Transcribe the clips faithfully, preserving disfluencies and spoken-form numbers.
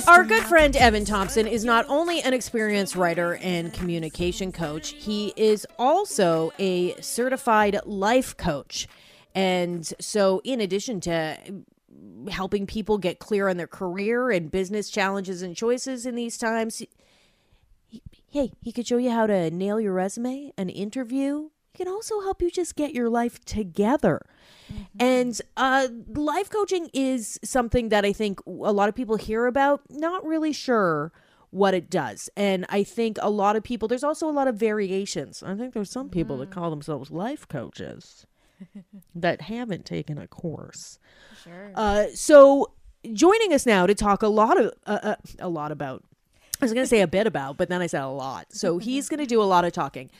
Our good friend Evan Thompson is not only an experienced writer and communication coach, he is also a certified life coach. And so in addition to helping people get clear on their career and business challenges and choices in these times, he, hey, he could show you how to nail your resume, an interview. He can also help you just get your life together. Mm-hmm. And uh, life coaching is something that I think a lot of people hear about, not really sure what it does. And I think a lot of people, there's also a lot of variations. I think there's some people mm-hmm. that call themselves life coaches that haven't taken a course. Sure. Uh, so joining us now to talk a lot of uh, uh, a lot about, I was going to say a bit about, but then I said a lot. So he's going to do a lot of talking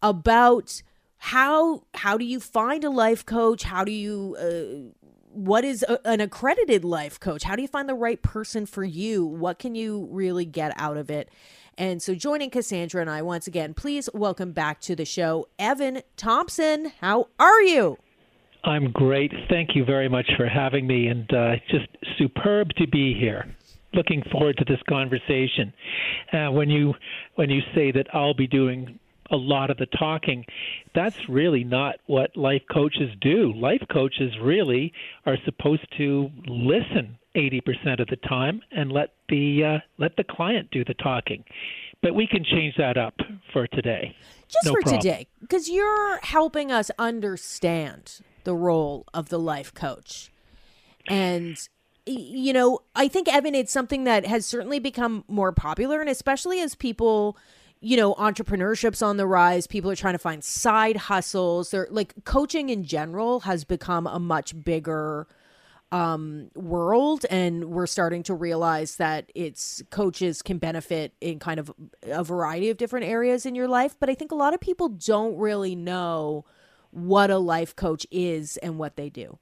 about how how do you find a life coach? How do you uh, what is a, an accredited life coach? How do you find the right person for you? What can you really get out of it? And so joining Cassandra and I once again, please welcome back to the show, Evan Thompson. How are you? I'm great. Thank you very much for having me, and uh, just superb to be here. Looking forward to this conversation. Uh, when you when you say that I'll be doing a lot of the talking, that's really not what life coaches do. Life coaches really are supposed to listen eighty percent of the time and let the uh, let the client do the talking. But we can change that up for today. Just no for problem. today, because you're helping us understand the role of the life coach. And, you know, I think, Evan, it's something that has certainly become more popular, and especially as people, you know, entrepreneurship's on the rise. People are trying to find side hustles. They're like, coaching in general has become a much bigger um, world, and we're starting to realize that it's coaches can benefit in kind of a variety of different areas in your life. But I think a lot of people don't really know what a life coach is and what they do.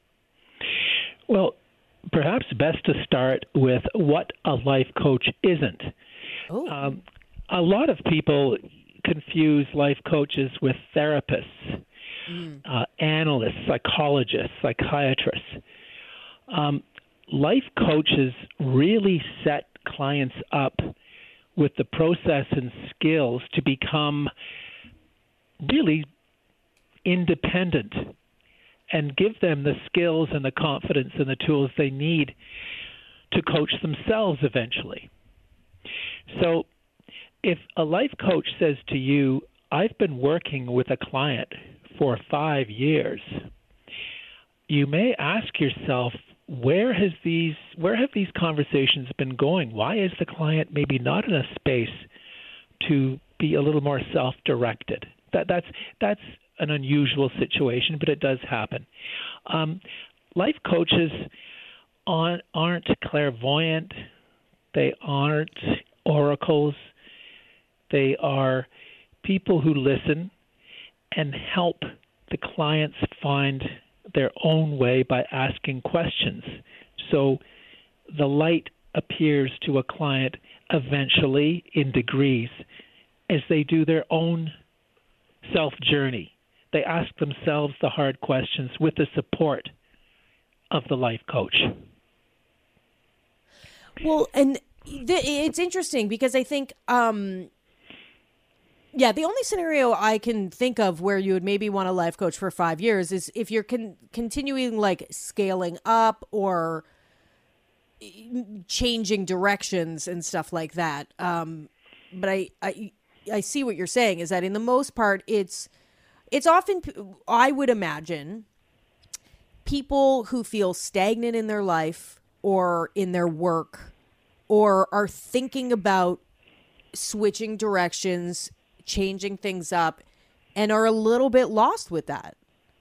Well, perhaps best to start with what a life coach isn't. Oh. Um, a lot of people confuse life coaches with therapists, mm. uh, analysts, psychologists, psychiatrists. Um, life coaches really set clients up with the process and skills to become really independent and give them the skills and the confidence and the tools they need to coach themselves eventually. So if a life coach says to you, I've been working with a client for five years, you may ask yourself, where has these where have these conversations been going? Why is the client maybe not in a space to be a little more self-directed? That that's that's an unusual situation, but it does happen. Um, life coaches aren't, aren't clairvoyant. They aren't oracles. They are people who listen and help the clients find their own way by asking questions. So the light appears to a client eventually in degrees as they do their own self-journey. They ask themselves the hard questions with the support of the life coach. Well, and th- it's interesting because I think, um, yeah, the only scenario I can think of where you would maybe want a life coach for five years is if you're con- continuing like scaling up or changing directions and stuff like that. Um, but I, I, I see what you're saying is that in the most part, it's It's often, I would imagine, people who feel stagnant in their life or in their work or are thinking about switching directions, changing things up, and are a little bit lost with that.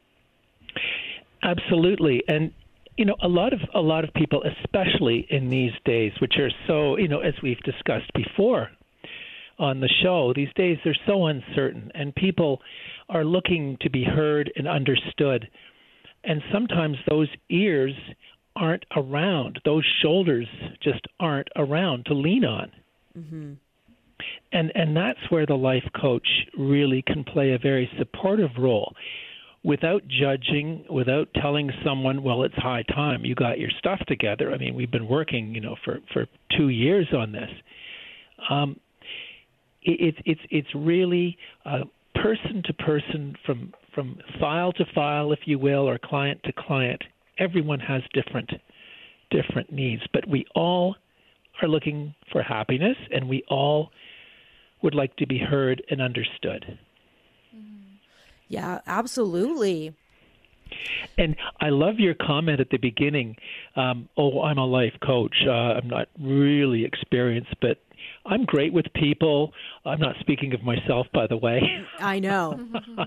Absolutely. And, you know, a lot of a lot of people, especially in these days, which are so, you know, as we've discussed before on the show, these days they're so uncertain, and people are looking to be heard and understood. And sometimes those ears aren't around. Those shoulders just aren't around to lean on. Mm-hmm. And and that's where the life coach really can play a very supportive role, without judging, without telling someone, well, it's high time, you got your stuff together. I mean, we've been working, you know, for, for two years on this. Um, it, it's it's it's really uh, person to person, from from file to file, if you will, or client to client. Everyone has different different needs, but we all are looking for happiness, and we all would like to be heard and understood. Yeah, absolutely. And I love your comment at the beginning. Um, oh, I'm a life coach. Uh, I'm not really experienced, but I'm great with people. I'm not speaking of myself, by the way. I know.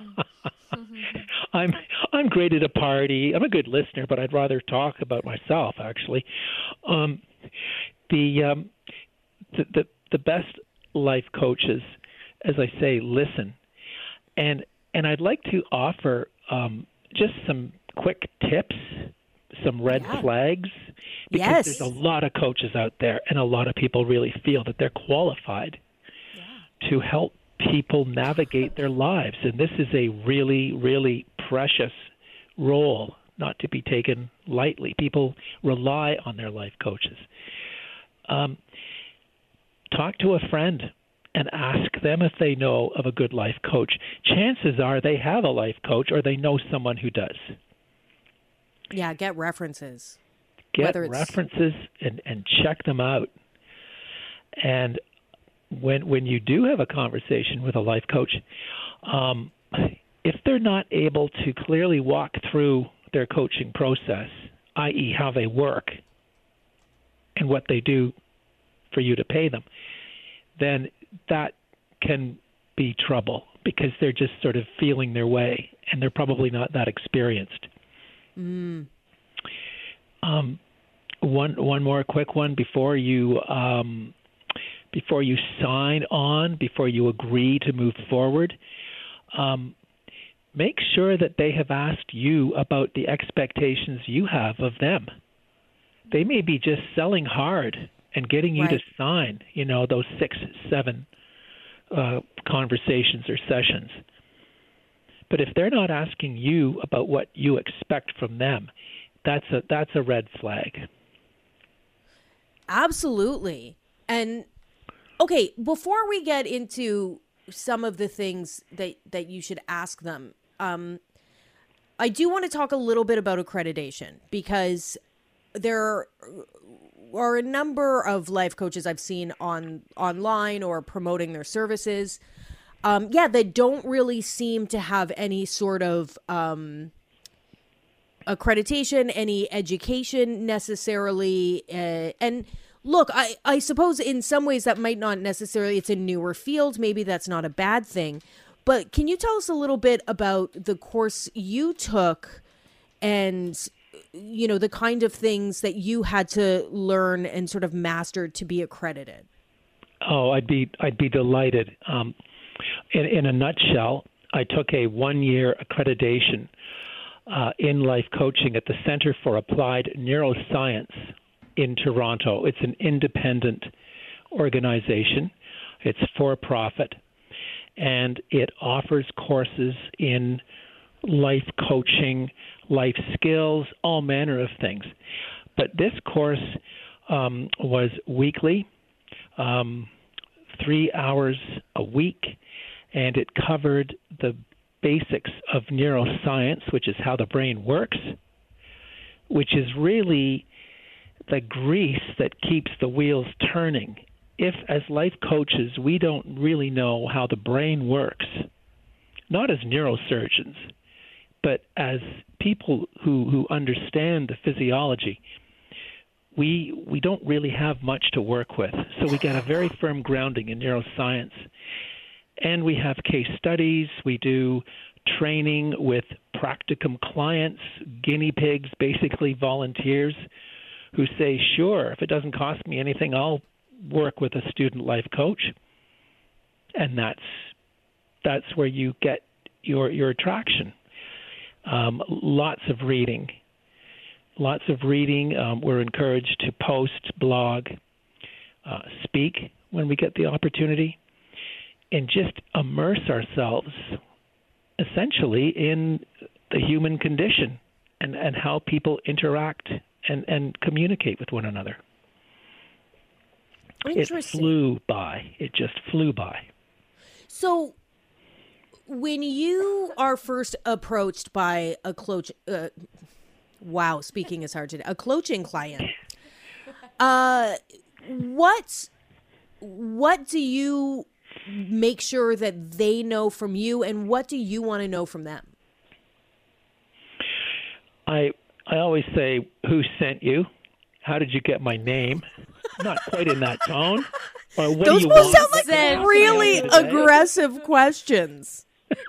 I'm I'm great at a party. I'm a good listener, but I'd rather talk about myself, actually. Um, the, um, the the the best life coaches, as I say, listen. And and I'd like to offer um, just some quick tips, some red yeah. flags, because yes. there's a lot of coaches out there, and a lot of people really feel that they're qualified yeah. to help people navigate their lives. And this is a really, really precious role, not to be taken lightly. People rely on their life coaches. Um, talk to a friend and ask them if they know of a good life coach. Chances are they have a life coach, or they know someone who does. Yeah, get references. Get references and, and check them out. And when when you do have a conversation with a life coach, um, if they're not able to clearly walk through their coaching process, that is how they work and what they do for you to pay them, then that can be trouble, because they're just sort of feeling their way, and they're probably not that experienced. Mm. Um, one one more quick one before you um, before you sign on, before you agree to move forward. Um, make sure that they have asked you about the expectations you have of them. They may be just selling hard and getting you right. to sign, you know, those six, seven uh, conversations or sessions. But if they're not asking you about what you expect from them, that's a that's a red flag. Absolutely. And okay, before we get into some of the things that, that you should ask them, um, I do want to talk a little bit about accreditation, because there are a number of life coaches I've seen on online or promoting their services. Um, yeah, that don't really seem to have any sort of um, accreditation, any education necessarily. Uh, and look, I, I suppose in some ways that might not necessarily, it's a newer field. Maybe that's not a bad thing. But can you tell us a little bit about the course you took and, you know, the kind of things that you had to learn and sort of master to be accredited? Oh, I'd be I'd be delighted. Um, in, in a nutshell, I took a one-year accreditation uh, in life coaching at the Center for Applied Neuroscience in Toronto. It's an independent organization. It's for-profit, and it offers courses in life coaching, life skills, all manner of things. But this course um, was weekly, um, three hours a week, and it covered the basics of neuroscience, which is how the brain works, which is really the grease that keeps the wheels turning. If, as life coaches, we don't really know how the brain works, not as neurosurgeons, but as people who, who understand the physiology, we we don't really have much to work with. So we get a very firm grounding in neuroscience. And we have case studies. We do training with practicum clients, guinea pigs, basically volunteers, who say, sure, if it doesn't cost me anything, I'll work with a student life coach. And that's that's where you get your your attraction. Um, lots of reading. Lots of reading. Um, we're encouraged to post, blog, uh, speak when we get the opportunity, and just immerse ourselves essentially in the human condition and, and how people interact and, and communicate with one another. It flew by. It just flew by. So when you are first approached by a coach, uh, wow, speaking is hard today, a coaching client, uh, what, what do you make sure that they know from you, and what do you want to know from them? I I always say, who sent you? How did you get my name? Not quite in that tone. Or what Those do you both want? sound like really aggressive questions.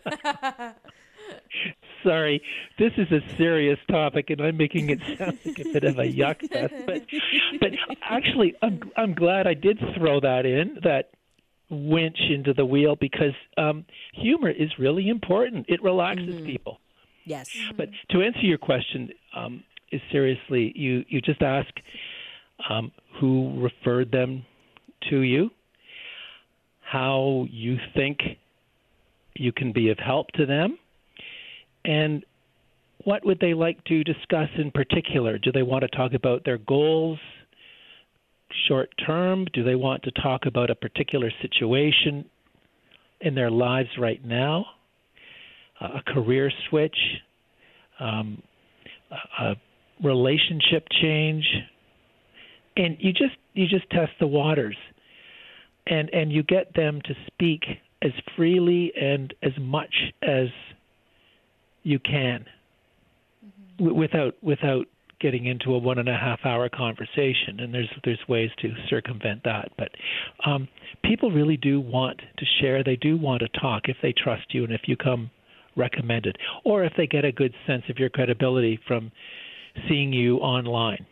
Sorry, this is a serious topic, and I'm making it sound like a bit of a yuck fest. But, but actually, I'm I'm glad I did throw that in, that winch into the wheel, because um, humor is really important. It relaxes mm-hmm. people. Yes. But to answer your question, um, is seriously, you, you just ask um, who referred them to you, how you think you can be of help to them, and what would they like to discuss in particular? Do they want to talk about their goals short term? Do they want to talk about a particular situation in their lives right now? A career switch, um, a relationship change, and you just you just test the waters, and and you get them to speak as freely and as much as you can, mm-hmm. w- without without getting into a one and a half hour conversation. And there's there's ways to circumvent that, but um, people really do want to share. They do want to talk if they trust you, and if you come recommended, or if they get a good sense of your credibility from seeing you online.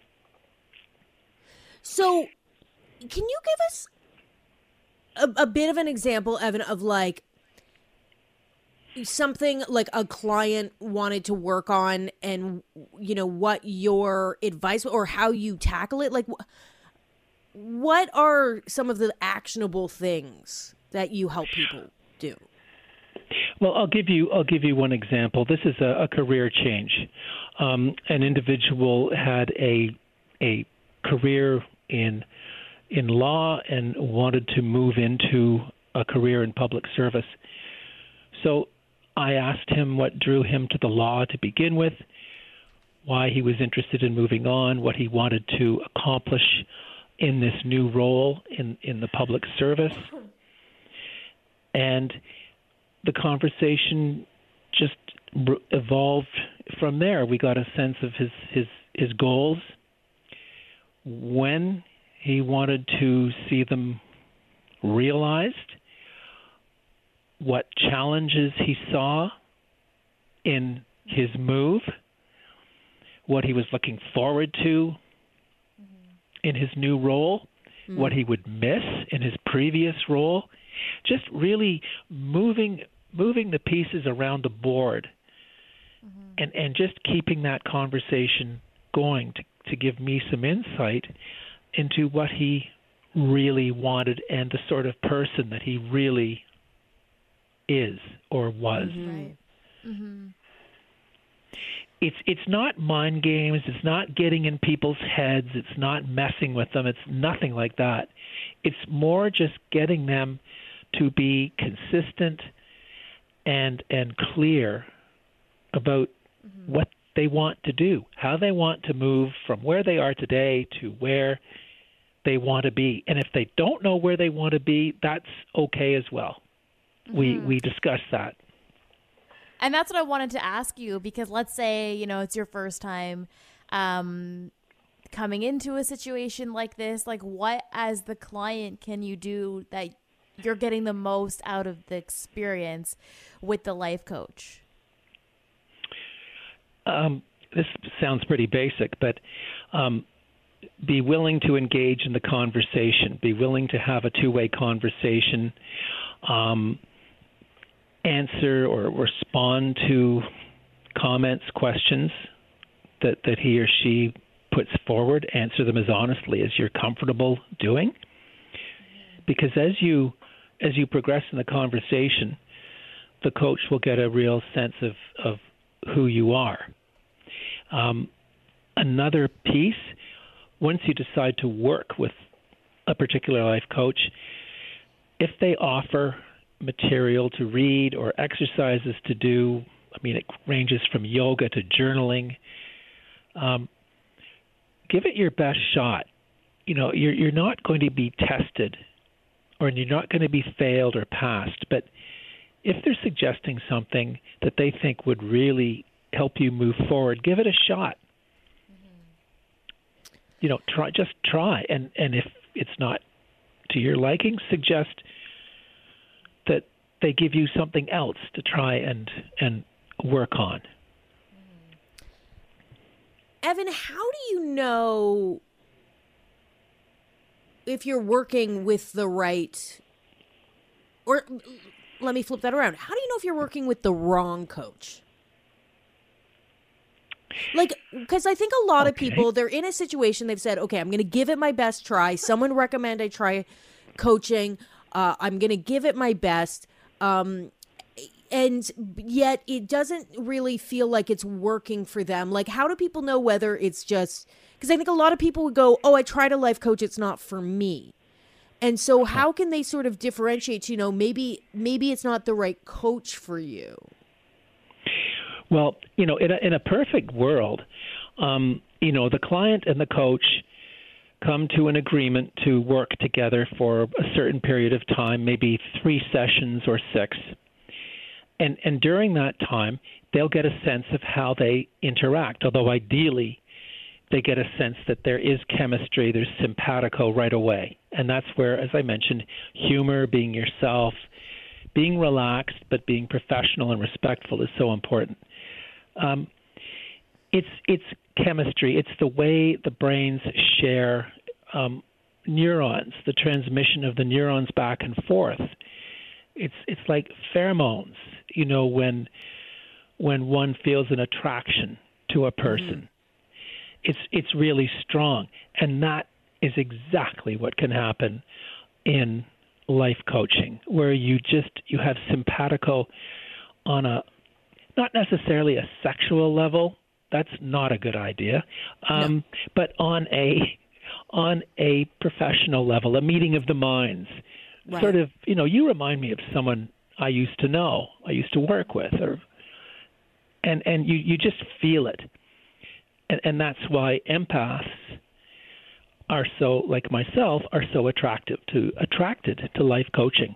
So can you give us a, a bit of an example, Evan, of like something like a client wanted to work on, and you know what your advice or how you tackle it? Like, what are some of the actionable things that you help people do? Well, I'll give you I'll give you one example. This is a, a career change. Um, an individual had a a career in in law and wanted to move into a career in public service. So I asked him what drew him to the law to begin with, why he was interested in moving on, what he wanted to accomplish in this new role in, in the public service. And the conversation just evolved from there. We got a sense of his, his, his goals, when he wanted to see them realized, what challenges he saw in his move, what he was looking forward to mm-hmm. in his new role, mm-hmm. what he would miss in his previous role. Just really moving moving the pieces around the board mm-hmm. and, and just keeping that conversation going to, to give me some insight into what he really wanted and the sort of person that he really is or was. Mm-hmm. Right. Mm-hmm. It's it's not mind games. It's not getting in people's heads. It's not messing with them. It's nothing like that. It's more just getting them to be consistent and and clear about mm-hmm. what they want to do, how they want to move from where they are today to where they want to be. And if they don't know where they want to be, that's okay as well. Mm-hmm. We we discuss that. And that's what I wanted to ask you, because let's say, you know, it's your first time um, coming into a situation like this. Like, what as the client can you do that you're getting the most out of the experience with the life coach? Um, this sounds pretty basic, but um, be willing to engage in the conversation, be willing to have a two-way conversation, um, answer or respond to comments, questions that, that he or she puts forward, answer them as honestly as you're comfortable doing. Because as you as you progress in the conversation, the coach will get a real sense of, of who you are. Um, another piece, once you decide to work with a particular life coach, if they offer material to read or exercises to do, I mean, it ranges from yoga to journaling, um, give it your best shot. You know, you're, you're not going to be tested, or you're not going to be failed or passed, but if they're suggesting something that they think would really help you move forward, give it a shot. Mm-hmm. You know, try, just try. And, and if it's not to your liking, suggest that they give you something else to try and, and work on. Evan, how do you know if you're working with the right, or let me flip that around. How do you know if you're working with the wrong coach? Like, because I think a lot okay. of people, they're in a situation, they've said, okay, I'm going to give it my best try. Someone recommend I try coaching. Uh, I'm going to give it my best. Um, and yet it doesn't really feel like it's working for them. Like, how do people know whether it's just, because I think a lot of people would go, oh, I tried a life coach, it's not for me. And so how can they sort of differentiate, you know, maybe maybe it's not the right coach for you? Well, you know, in a, in a perfect world, um, you know, the client and the coach come to an agreement to work together for a certain period of time, maybe three sessions or six. And, and during that time, they'll get a sense of how they interact, although ideally they get a sense that there is chemistry, there's simpatico right away. And that's where, as I mentioned, humor, being yourself, being relaxed but being professional and respectful is so important. Um, it's it's chemistry. It's the way the brains share um, neurons, the transmission of the neurons back and forth. It's it's like pheromones, you know, when when one feels an attraction to a person. Mm-hmm. It's it's really strong, and that is exactly what can happen in life coaching, where you just you have simpatico on a not necessarily a sexual level. That's not a good idea, um, no. but on a on a professional level, a meeting of the minds. Right. Sort of, you know, you remind me of someone I used to know, I used to work with, or and and you you just feel it. And, and that's why empaths are so, like myself, are so attractive to attracted to life coaching.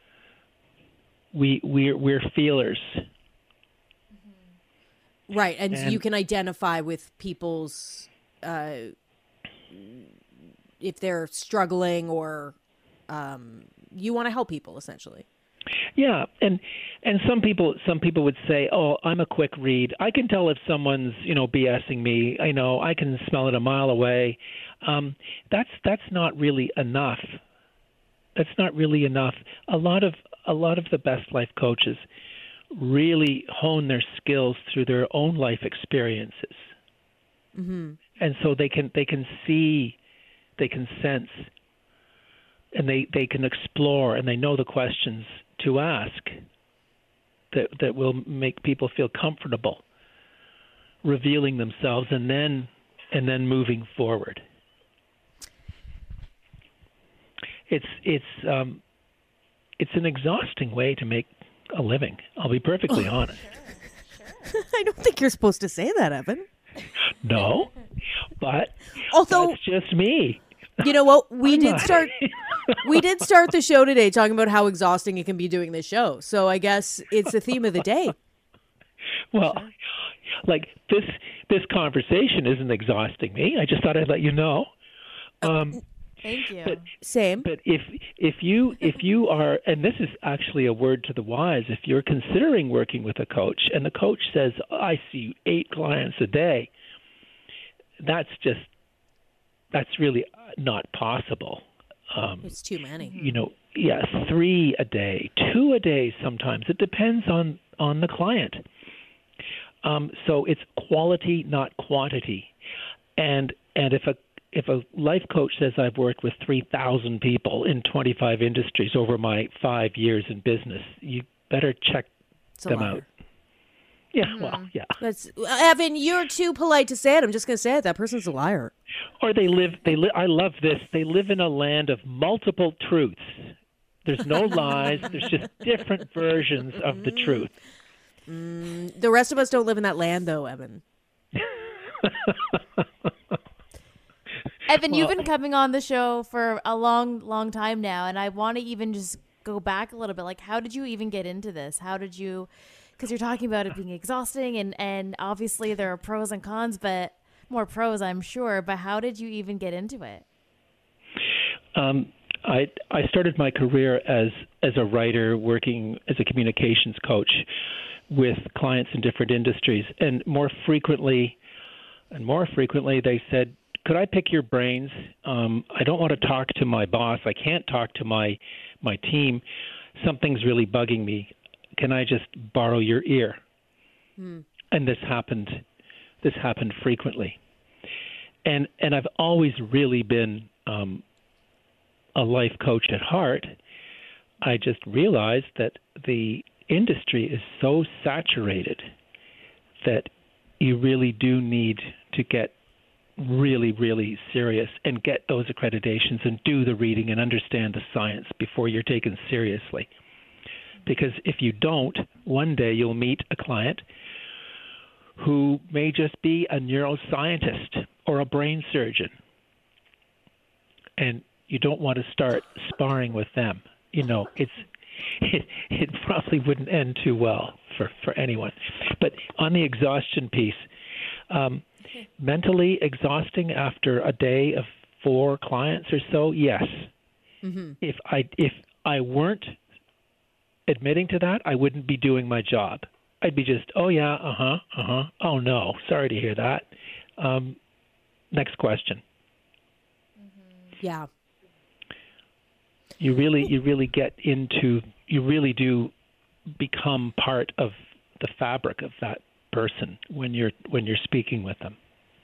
We we're we're feelers, right? And, and you can identify with people's uh, if they're struggling, or um, you want to help people essentially. Yeah, and and some people some people would say, "Oh, I'm a quick read. I can tell if someone's, you know, BSing me. I know I can smell it a mile away." Um, that's that's not really enough. That's not really enough. A lot of a lot of the best life coaches really hone their skills through their own life experiences, mm-hmm. and so they can they can see, they can sense, and they, they can explore, and they know the questions to ask that that will make people feel comfortable revealing themselves and then and then moving forward. It's it's um, it's an exhausting way to make a living. I'll be perfectly oh. honest. Sure, sure. I don't think you're supposed to say that, Evan. No, but although that's just me. You know what? We I'm did not. start. We did start the show today talking about how exhausting it can be doing this show. So I guess it's the theme of the day. Well, sure. like this this conversation isn't exhausting me. I just thought I'd let you know. Um, Thank you. But, Same. But if if you if you are, and this is actually a word to the wise, if you're considering working with a coach and the coach says, "I see eight clients a day," that's just that's really not possible. Um, it's too many. You know, yes, three a day, two a day sometimes. It depends on, on the client. Um, so it's quality, not quantity. And and if a if a life coach says I've worked with three thousand people in twenty-five industries over my five years in business, you better check them out. Yeah, Mm-hmm. well, yeah. That's Evan. You're too polite to say it. I'm just going to say it. That person's a liar. Or they live. They li- I love this. They live in a land of multiple truths. There's no lies. There's just different versions of the truth. Mm, the rest of us don't live in that land, though, Evan. Evan, you've been coming on the show for a long, long time now, and I want to even just go back a little bit. Like, how did you even get into this? How did you, because you're talking about it being exhausting, and, and obviously there are pros and cons, but more pros, I'm sure, but how did you even get into it? Um, I I started my career as as a writer, working as a communications coach with clients in different industries, and more frequently, and more frequently, they said, "Could I pick your brains? Um, I don't want to talk to my boss. I can't talk to my my team. Something's really bugging me. Can I just borrow your ear?" Hmm. And this happened. This happened frequently, and and I've always really been um, a life coach at heart. I just realized that the industry is so saturated that you really do need to get really, really serious and get those accreditations and do the reading and understand the science before you're taken seriously. Because if you don't, one day you'll meet a client who may just be a neuroscientist or a brain surgeon, and you don't want to start sparring with them. You know, it's it, it probably wouldn't end too well for, for anyone. But on the exhaustion piece, um, mentally exhausting after a day of four clients or so, yes. Mm-hmm. If I if I weren't admitting to that, I wouldn't be doing my job. I'd be just, oh yeah, uh huh, uh huh. Oh no, sorry to hear that. Um, next question. Mm-hmm. Yeah. You really, you really get into, you really do become part of the fabric of that person when you're when you're speaking with them.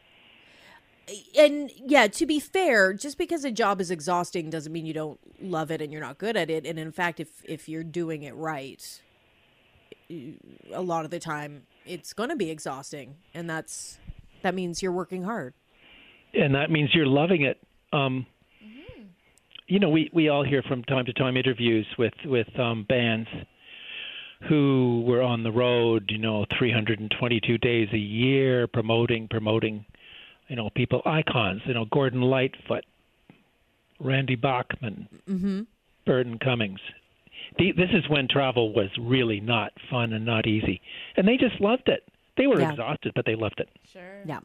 And yeah, to be fair, just because a job is exhausting doesn't mean you don't love it and you're not good at it. And in fact, if if you're doing it right, a lot of the time it's going to be exhausting, and that's that means you're working hard. And that means you're loving it. Um, mm-hmm. You know, we, we all hear from time to time interviews with with um, bands who were on the road, you know, three hundred twenty-two days a year, promoting, promoting, you know, people, icons, you know, Gordon Lightfoot, Randy Bachman, mm-hmm. Burton Cummings. The, this is when travel was really not fun and not easy. And they just loved it. They were yeah. exhausted, but they loved it. Sure. Yeah.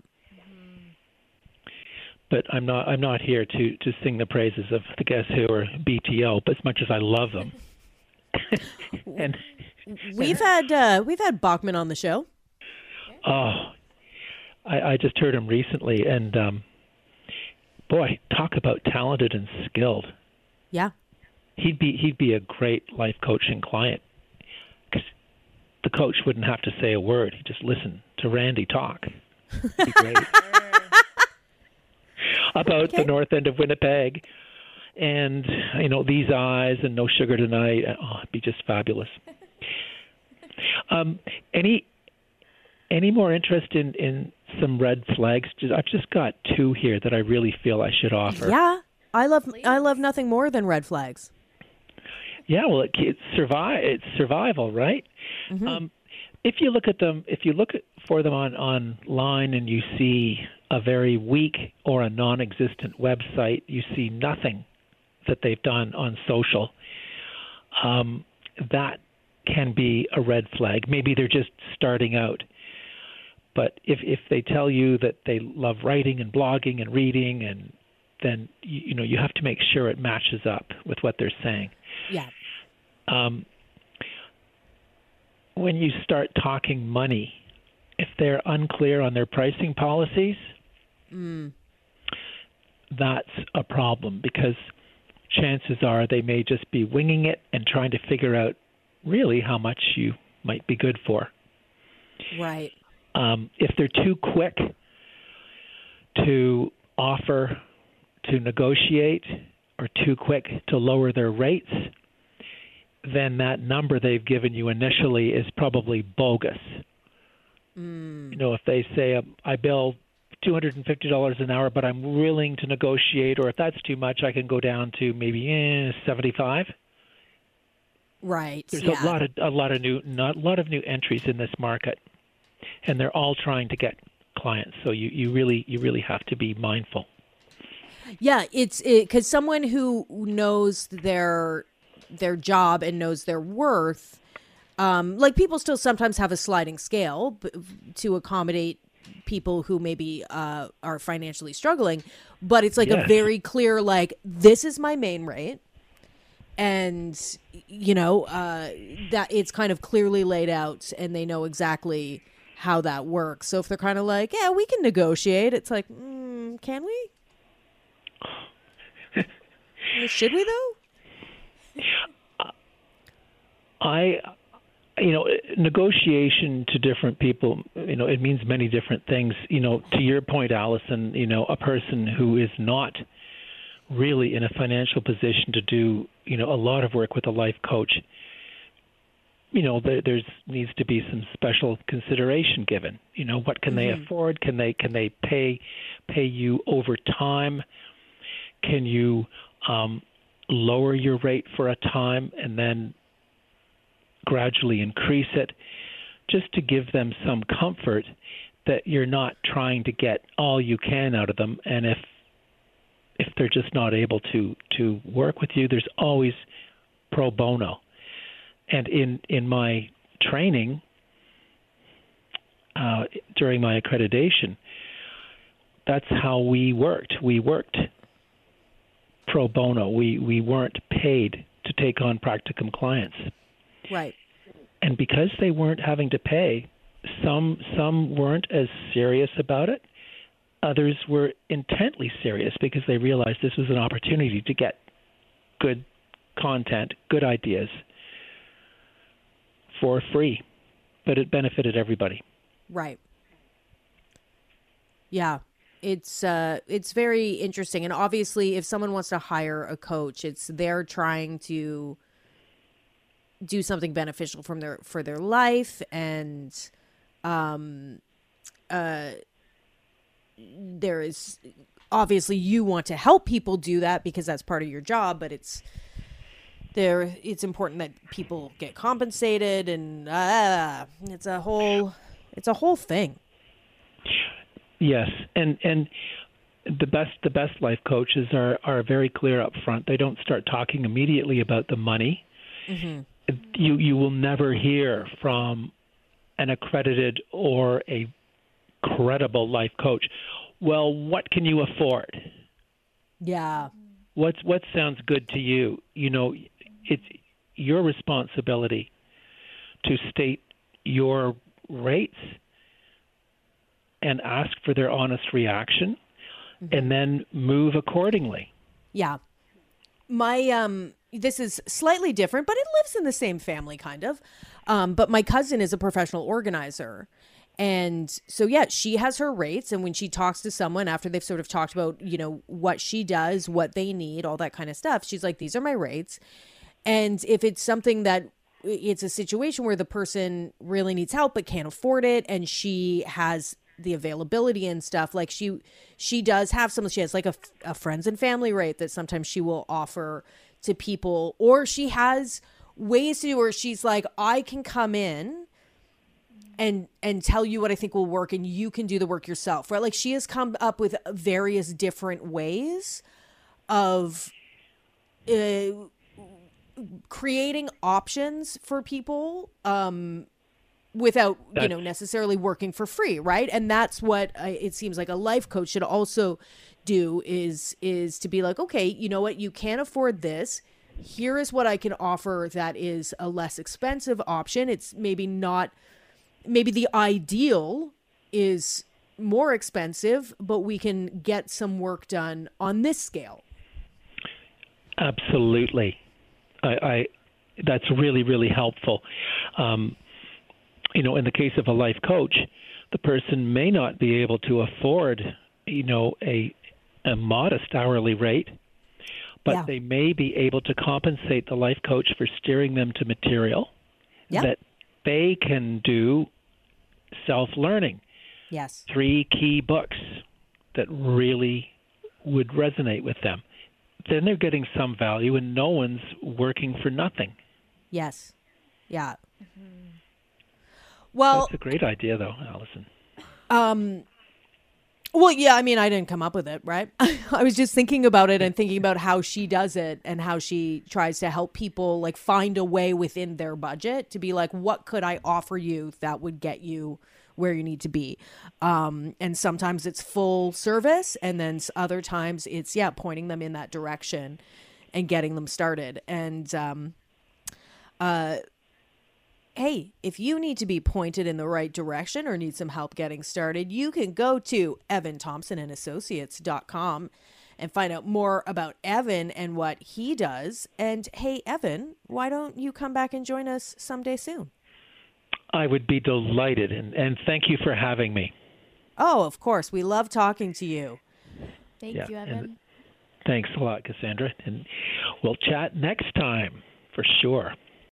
But I'm not I'm not here to, to sing the praises of the Guess Who or B T O, but as much as I love them. and We've had uh, we've had Bachman on the show. Oh, I, I just heard him recently, and um, boy, talk about talented and skilled. Yeah, he'd be he'd be a great life coaching client, because the coach wouldn't have to say a word; he'd just listen to Randy talk. It'd be great. About okay. the north end of Winnipeg, and you know, These Eyes and No Sugar Tonight. Oh, it'd be just fabulous. Um, any any more interest in, in some red flags? I've just got two here that I really feel I should offer. Yeah, I love Please. I love nothing more than red flags. Yeah, well, it, it's survive. It's survival, right? Mm-hmm. Um, if you look at them, if you look at, for them on online, and you see a very weak or a non-existent website, you see nothing that they've done on social. Um, that can be a red flag. Maybe they're just starting out. But if if they tell you that they love writing and blogging and reading, and then you, you know you have to make sure it matches up with what they're saying. Yeah. Um, when you start talking money, if they're unclear on their pricing policies, mm. that's a problem, because chances are they may just be winging it and trying to figure out really how much you might be good for. Right. Um, if they're too quick to offer, to negotiate, or too quick to lower their rates, then that number they've given you initially is probably bogus. Mm. You know, if they say um, I bill two hundred fifty dollars an hour, but I'm willing to negotiate, or if that's too much, I can go down to maybe eh, seventy-five. Right. There's yeah. a lot of a lot of new not, a lot of new entries in this market, and they're all trying to get clients. So you, you really you really have to be mindful. Yeah, it's because it, someone who knows their their job and knows their worth, um, like people still sometimes have a sliding scale b- to accommodate people who maybe uh, are financially struggling, but it's like yes. a very clear, like, this is my main rate. And, you know, uh, that it's kind of clearly laid out and they know exactly how that works. So if they're kind of like, yeah, we can negotiate, it's like, mm, can we? Should we, though? I, you know, negotiation to different people, you know, it means many different things. You know, to your point, Allison, you know, a person who is not really in a financial position to do, you know, a lot of work with a life coach, you know, there there's needs to be some special consideration given. You know, what can mm-hmm. they afford? Can they can they pay pay you over time? Can you um, lower your rate for a time and then gradually increase it, just to give them some comfort that you're not trying to get all you can out of them. And if if they're just not able to to work with you, there's always pro bono. And in in my training uh, during my accreditation, that's how we worked. We worked pro bono. We we weren't paid to take on practicum clients. Right. And because they weren't having to pay, some some weren't as serious about it. Others were intently serious because they realized this was an opportunity to get good content, good ideas for free. But it benefited everybody. Right. Yeah. It's uh it's very interesting. And obviously if someone wants to hire a coach, it's they're trying to do something beneficial from their for their life, and um uh there is obviously you want to help people do that because that's part of your job, but it's there it's important that people get compensated, and uh it's a whole it's a whole thing. Yes, and and the best the best life coaches are are very clear up front. They don't start talking immediately about the money. Mm-hmm. You you will never hear from an accredited or a credible life coach, well, what can you afford? Yeah. What's what sounds good to you? You know, it's your responsibility to state your rates and ask for their honest reaction, mm-hmm. and then move accordingly. Yeah. My um this is slightly different, but it lives in the same family kind of. Um, but my cousin is a professional organizer. And so, yeah, she has her rates. And when she talks to someone after they've sort of talked about, you know, what she does, what they need, all that kind of stuff, she's like, these are my rates. And if it's something that it's a situation where the person really needs help but can't afford it, and she has the availability and stuff, like she she does have some, she has like a, a friends and family rate that sometimes she will offer to people, or she has ways to do where she's like, I can come in and and tell you what I think will work, and you can do the work yourself, right? Like she has come up with various different ways of uh, creating options for people um, without, you know, necessarily working for free, right? And that's what I, it seems like a life coach should also do is is to be like, okay, you know what, you can't afford this. Here is what I can offer that is a less expensive option. It's maybe not, maybe the ideal is more expensive, but we can get some work done on this scale. Absolutely. I, I that's really, really helpful. Um, you know, in the case of a life coach, the person may not be able to afford, you know, a a modest hourly rate, but yeah. they may be able to compensate the life coach for steering them to material yeah. that they can do self-learning. Yes. Three key books that really would resonate with them. Then they're getting some value, and no one's working for nothing. Yes. Yeah. Mm-hmm. Well, that's a great idea, though, Allison. Um. Well, yeah, I mean, I didn't come up with it, right? I was just thinking about it and thinking about how she does it and how she tries to help people like find a way within their budget to be like, what could I offer you that would get you where you need to be? Um, and sometimes it's full service, and then other times it's, yeah, pointing them in that direction and getting them started. And, um, uh, hey, if you need to be pointed in the right direction or need some help getting started, you can go to evan thompson and associates dot com and find out more about Evan and what he does. And hey, Evan, why don't you come back and join us someday soon? I would be delighted, and, and thank you for having me. Oh, of course. We love talking to you. Thank yeah, you, Evan. Thanks a lot, Cassandra. And we'll chat next time for sure.